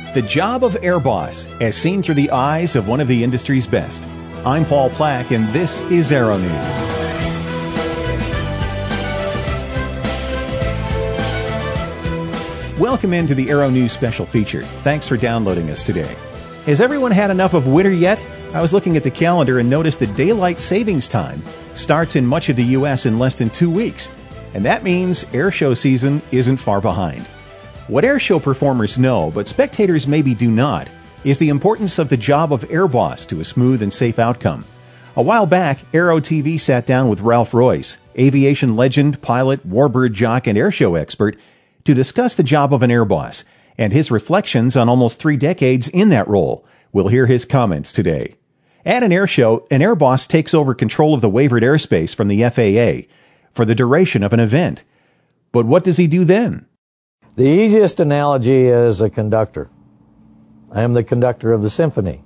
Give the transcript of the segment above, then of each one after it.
The job of Air Boss, as seen through the eyes of one of the industry's best. I'm Paul Plack, and this is Aero News. Welcome into the Aero News special feature. Thanks for downloading us today. Has everyone had enough of winter yet? I was looking at the calendar and noticed that daylight savings time starts in much of the U.S. in less than 2 weeks. And that means airshow season isn't far behind. What airshow performers know, but spectators maybe do not, is the importance of the job of Air Boss to a smooth and safe outcome. A while back, Aero TV sat down with Ralph Royce, aviation legend, pilot, warbird jock, and airshow expert, to discuss the job of an Air Boss and his reflections on almost 3 decades in that role. We'll hear his comments today. At an airshow, an Air Boss takes over control of the wavered airspace from the FAA for the duration of an event. But what does he do then? The easiest analogy is a conductor. I am the conductor of the symphony.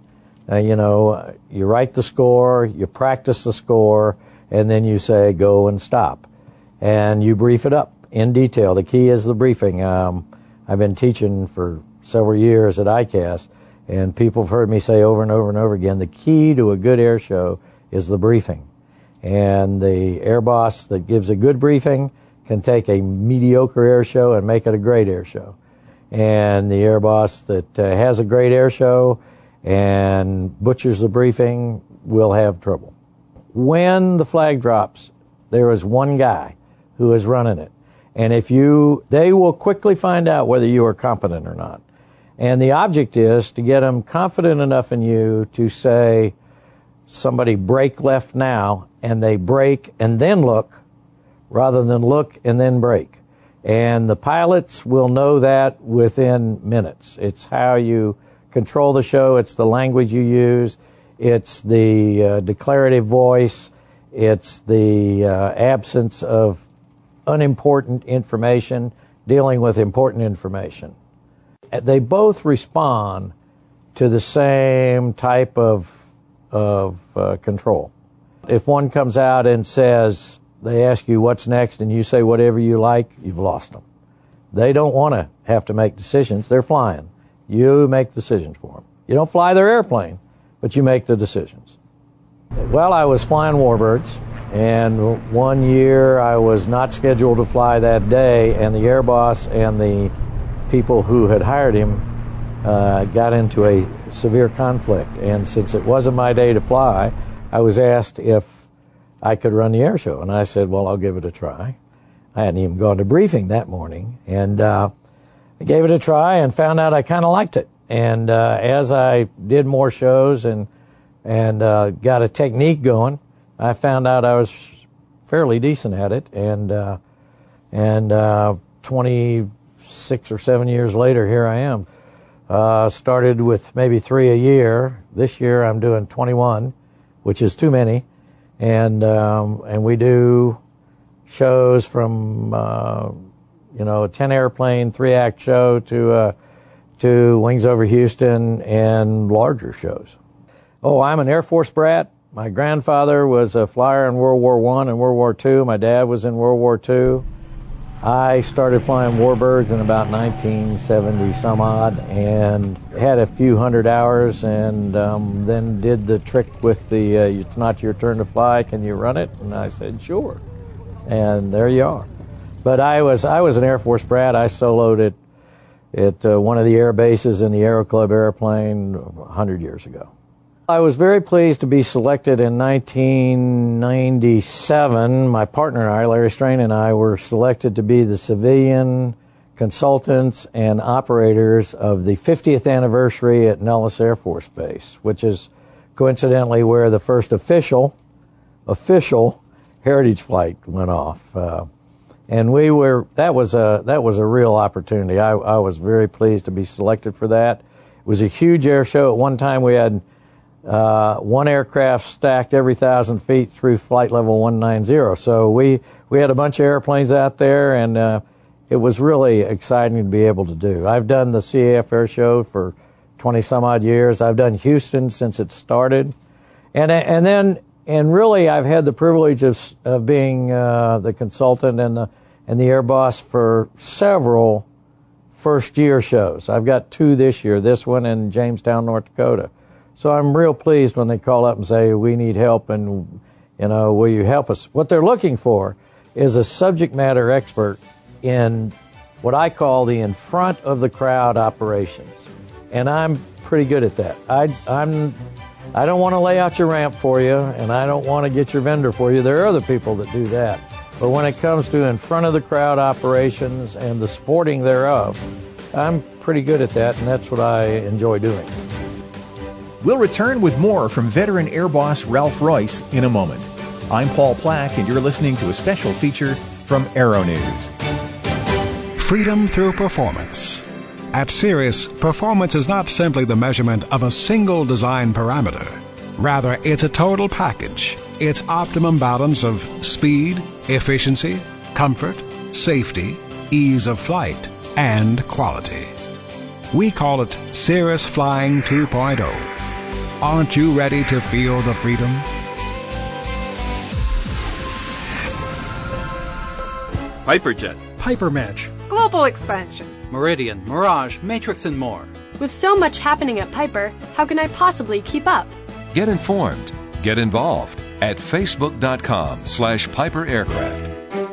You write the score, you practice the score, and then you say, go and stop. And you brief it up in detail. The key is the briefing. I've been teaching for several years at ICAS, and people have heard me say over and over and over again, the key to a good air show is the briefing. And the Air Boss that gives a good briefing can take a mediocre air show and make it a great air show. And the Air Boss that has a great air show and butchers the briefing will have trouble. When the flag drops, there is one guy who is running it. And they will quickly find out whether you are competent or not. And the object is to get them confident enough in you to say, somebody brake left now, and they brake and then look, rather than look and then brake. And the pilots will know that within minutes. It's how you control the show. It's the language you use. It's the declarative voice. It's the absence of unimportant information, dealing with important information. They both respond to the same type of control. If one comes out and says, they ask you what's next and you say whatever you like, you've lost them. They don't want to have to make decisions. They're flying. You make decisions for them. You don't fly their airplane, but you make the decisions. Well, I was flying warbirds, and one year I was not scheduled to fly that day, and the Air Boss and the people who had hired him got into a severe conflict. And since it wasn't my day to fly, I was asked if I could run the air show. And I said, well, I'll give it a try. I hadn't even gone to briefing that morning. And I gave it a try and found out I kind of liked it. And as I did more shows and got a technique going, I found out I was fairly decent at it. And 26 or 7 years later, here I am. Started with maybe 3 a year. This year I'm doing 21, which is too many. And we do shows from a 10 airplane 3-act show to Wings Over Houston and larger shows. Oh, I'm an Air Force brat. My grandfather was a flyer in World War I and World War II. My dad was in World War II. I started flying warbirds in about 1970 some odd and had a few hundred hours, and then did the trick with the it's not your turn to fly, can you run it? And I said sure, and there you are. But I was an Air Force brat. I soloed at one of the air bases in the Aero Club airplane 100 years ago. I was very pleased to be selected in 1997. My partner and I, Larry Strain and I, were selected to be the civilian consultants and operators of the 50th anniversary at Nellis Air Force Base, which is coincidentally where the first official heritage flight went off. And that was a real opportunity. I was very pleased to be selected for that. It was a huge air show. At one time we had one aircraft stacked every 1,000 feet through flight level 190. So we had a bunch of airplanes out there, and it was really exciting to be able to do. I've done the CAF Air Show for 20 some odd years. I've done Houston since it started, and really I've had the privilege of being the consultant and the Air Boss for several first-year shows. I've got 2 this year, this one in Jamestown, North Dakota. So I'm real pleased when they call up and say, we need help and, will you help us? What they're looking for is a subject matter expert in what I call the in front of the crowd operations. And I'm pretty good at that. I don't want to lay out your ramp for you, and I don't want to get your vendor for you. There are other people that do that. But when it comes to in front of the crowd operations and the sporting thereof, I'm pretty good at that, and that's what I enjoy doing. We'll return with more from veteran Air Boss Ralph Royce in a moment. I'm Paul Plack, and you're listening to a special feature from Aero News. Freedom through performance. At Cirrus, performance is not simply the measurement of a single design parameter. Rather, it's a total package. It's optimum balance of speed, efficiency, comfort, safety, ease of flight, and quality. We call it Cirrus Flying 2.0. Aren't you ready to feel the freedom? Piperjet, Pipermatch, Global Expansion, Meridian, Mirage, Matrix, and more. With so much happening at Piper, how can I possibly keep up? Get informed. Get involved at facebook.com/Piper Aircraft.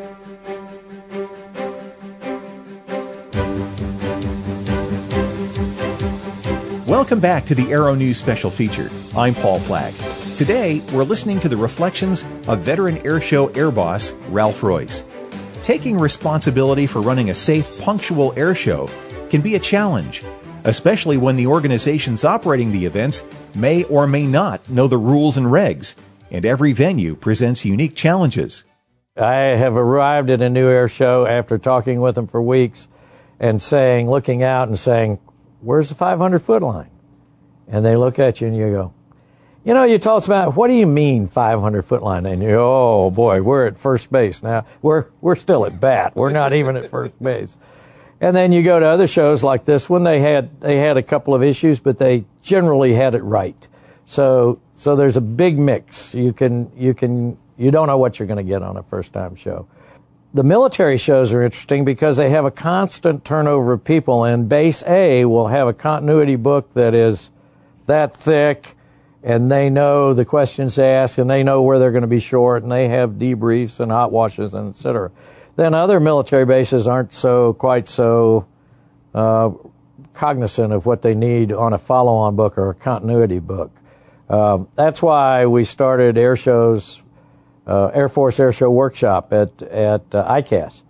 Welcome back to the Aero News Special Feature. I'm Paul Plack. Today, we're listening to the reflections of veteran airshow air boss Ralph Royce. Taking responsibility for running a safe, punctual airshow can be a challenge, especially when the organizations operating the events may or may not know the rules and regs, and every venue presents unique challenges. I have arrived at a new air show after talking with them for weeks and looking out and saying, where's the 500-foot line? And they look at you and you go, you told us about, what do you mean 500-foot line? And you go, oh boy, we're at first base now. We're still at bat. We're not even at first base. And then you go to other shows like this one. They had a couple of issues, but they generally had it right. So there's a big mix. You don't know what you're going to get on a first-time show. The military shows are interesting because they have a constant turnover of people, and Base A will have a continuity book that is that thick, and they know the questions they ask, and they know where they're going to be short, and they have debriefs and hot washes, and et cetera. Then other military bases aren't quite so cognizant of what they need on a follow-on book or a continuity book. That's why we started air shows, Air Force Air Show Workshop at ICAS.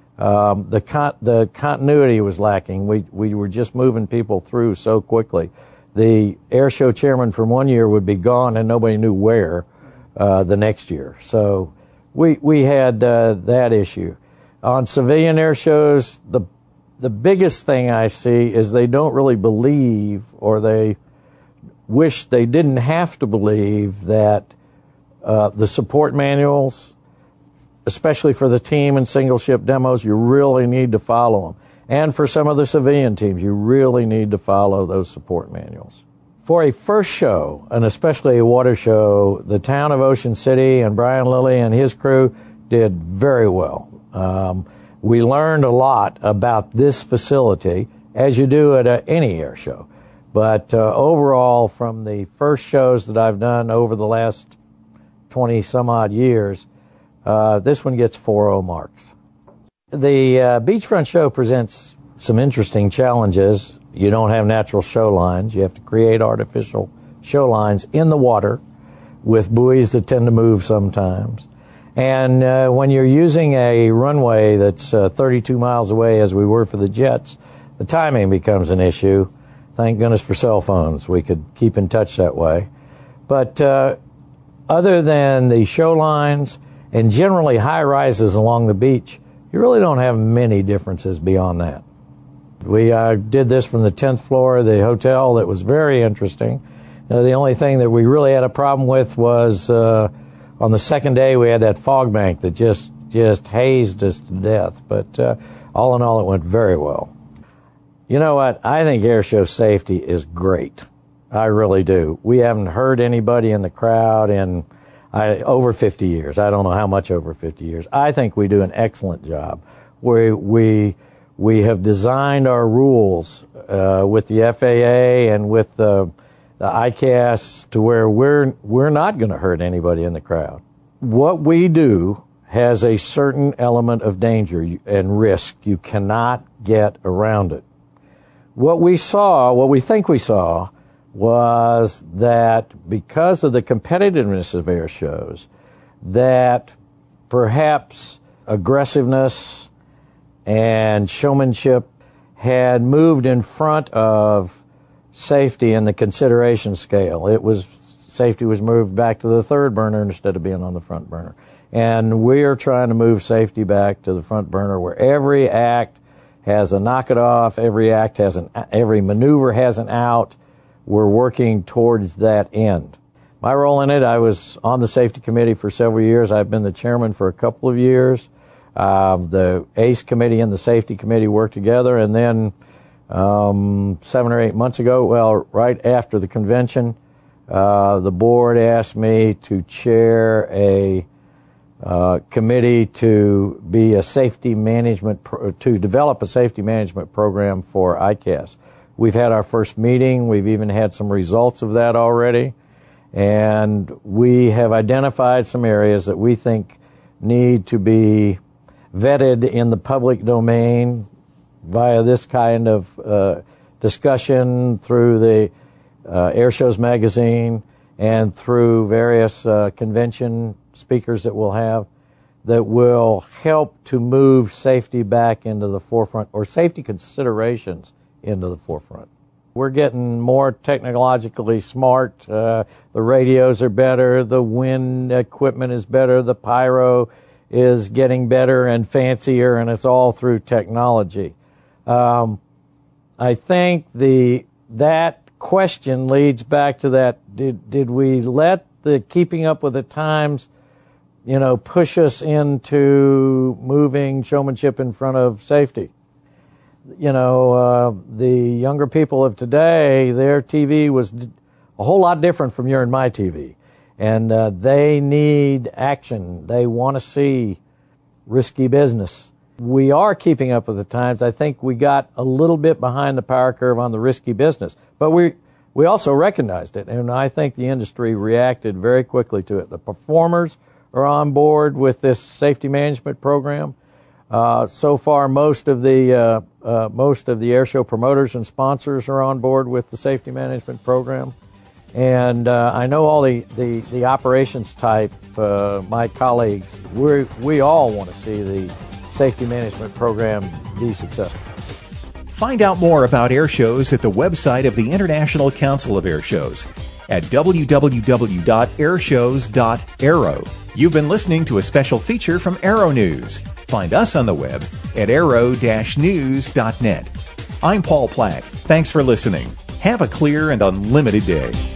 The continuity was lacking. We were just moving people through so quickly. The air show chairman from one year would be gone and nobody knew where the next year. So we had that issue. On civilian air shows, the biggest thing I see is they don't really believe, or they wish they didn't have to believe, that the support manuals, especially for the team and single ship demos, you really need to follow them. And for some of the civilian teams, you really need to follow those support manuals. For a first show, and especially a water show, the town of Ocean City and Brian Lilly and his crew did very well. We learned a lot about this facility, as you do at any air show. But overall, from the first shows that I've done over the last 20 some odd years, this one gets 4.0 marks. The beachfront show presents some interesting challenges. You don't have natural show lines. You have to create artificial show lines in the water with buoys that tend to move sometimes. And when you're using a runway that's 32 miles away, as we were for the jets, the timing becomes an issue. Thank goodness for cell phones. We could keep in touch that way. But other than the show lines and generally high rises along the beach, you really don't have many differences beyond that. We did this from the 10th floor of the hotel. That was very interesting. The only thing that we really had a problem with was on the second day we had that fog bank that just hazed us to death. But all in all, it went very well. You know what? I think airshow safety is great. I really do. We haven't hurt anybody in the crowd in over 50 years. I don't know how much over 50 years. I think we do an excellent job. We We have designed our rules with the FAA and with the ICAS to where we're not going to hurt anybody in the crowd. What we do has a certain element of danger and risk. You cannot get around it. What we think we saw, was that because of the competitiveness of air shows, that perhaps aggressiveness and showmanship had moved in front of safety in the consideration scale. Safety was moved back to the third burner instead of being on the front burner. And we are trying to move safety back to the front burner, where every act has a knock it off, every maneuver has an out. We're working towards that end. My role in it, I was on the safety committee for several years. I've been the chairman for a couple of years. The ACE committee and the safety committee worked together, and then 7 or 8 months ago, right after the convention, the board asked me to chair a committee to be a safety management to develop a safety management program for ICAS. We've had our first meeting. We've even had some results of that already, and we have identified some areas that we think need to be vetted in the public domain via this kind of discussion through the Air Shows magazine and through various convention speakers that we'll have, that will help to move safety back into the forefront, or safety considerations into the forefront. We're getting more technologically smart. The radios are better. The wind equipment is better. The pyro is getting better and fancier, and it's all through technology. I think that question leads back to that. Did we let the keeping up with the times, push us into moving showmanship in front of safety? The younger people of today, their TV was a whole lot different from your and my TV. And they need action. They want to see risky business. We are keeping up with the times. I think we got a little bit behind the power curve on the risky business. But we also recognized it, and I think the industry reacted very quickly to it. The performers are on board with this safety management program. So far, most of the air show promoters and sponsors are on board with the safety management program. And I know all the operations type, my colleagues, we all want to see the safety management program be successful. Find out more about air shows at the website of the International Council of Air Shows at www.airshows.aero. You've been listening to a special feature from Aero News. Find us on the web at aero-news.net. I'm Paul Platt. Thanks for listening. Have a clear and unlimited day.